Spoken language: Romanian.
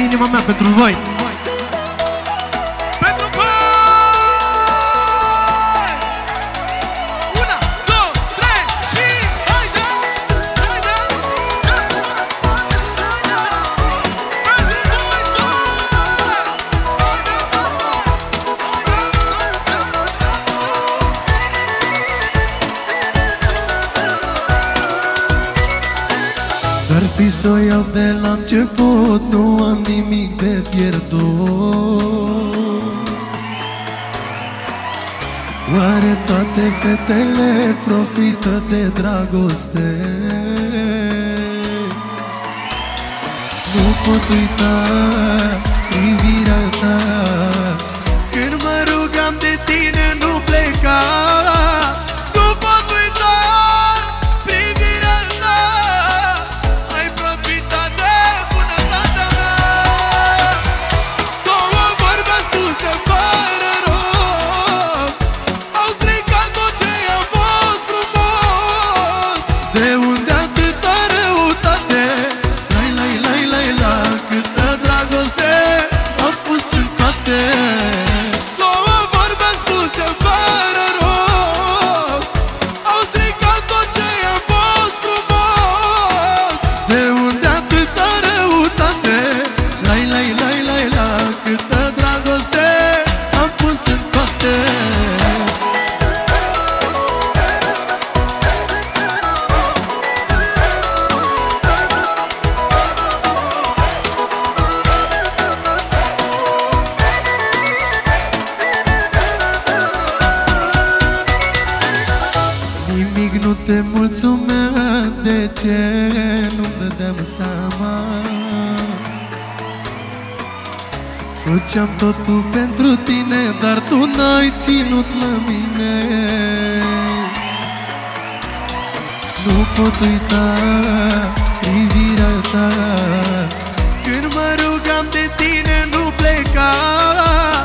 inima mea pentru voi. Pentru voi! 1, 2, 3 și haide! Haide! Dar fi să o iau de la început, nu am nimic de pierdut. Oare toate fetele profită de dragoste? Nu pot uita privirea ta când mă rugam de tine, nu pleca. Nu pot uita privirea ta, ai profitat de bunătatea mea. Două vorbe spuse fără rost au stricat tot ce a fost frumos. De unde atâta răutate? Lai, lai, lai, lai, la câtă dragoste am pus în toate. Două vorbe spuse fără rost au stricat tot ce a fost frumos. De unde atâta răutate? Lai, lai, lai, lai, la câtă dragoste am pus în toate. Nimic nu te mulțumea, de ce nu-mi dădeam seama? Făceam totul pentru tine, dar tu n-ai ținut la mine. Nu pot uita privirea ta când mă rugam de tine, nu pleca.